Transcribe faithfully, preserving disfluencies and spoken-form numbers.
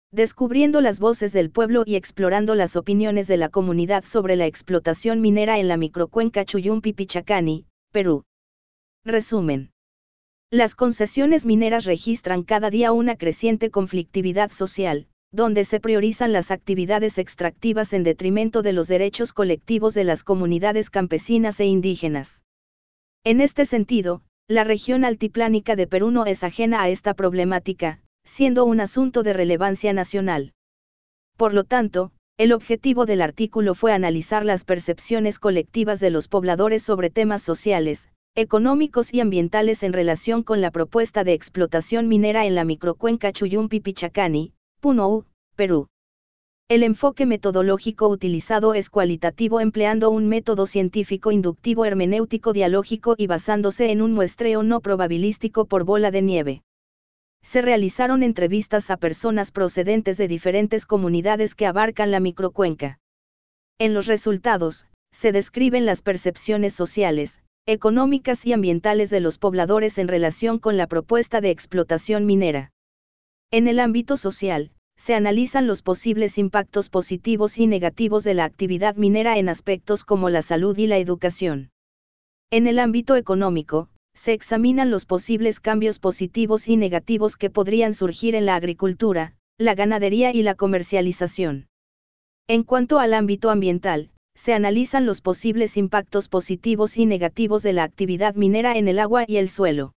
descubriendo las voces del pueblo y explorando las opiniones de la comunidad sobre la explotación minera en la microcuenca Chuyumpi-Pichacani, Perú. Resumen. Las concesiones mineras registran cada día una creciente conflictividad social, donde se priorizan las actividades extractivas en detrimento de los derechos colectivos de las comunidades campesinas e indígenas. En este sentido, la región altiplánica de Perú no es ajena a esta problemática, siendo un asunto de relevancia nacional. Por lo tanto, el objetivo del artículo fue analizar las percepciones colectivas de los pobladores sobre temas sociales, económicos y ambientales en relación con la propuesta de explotación minera en la microcuenca Chuyumpi-Pichacani, Puno, Perú. El enfoque metodológico utilizado es cualitativo empleando un método científico inductivo hermenéutico dialógico y basándose en un muestreo no probabilístico por bola de nieve. Se realizaron entrevistas a personas procedentes de diferentes comunidades que abarcan la microcuenca. En los resultados, se describen las percepciones sociales, económicas y ambientales de los pobladores en relación con la propuesta de explotación minera. En el ámbito social, se analizan los posibles impactos positivos y negativos de la actividad minera en aspectos como la salud y la educación. En el ámbito económico, se examinan los posibles cambios positivos y negativos que podrían surgir en la agricultura, la ganadería y la comercialización. En cuanto al ámbito ambiental, se analizan los posibles impactos positivos y negativos de la actividad minera en el agua y el suelo.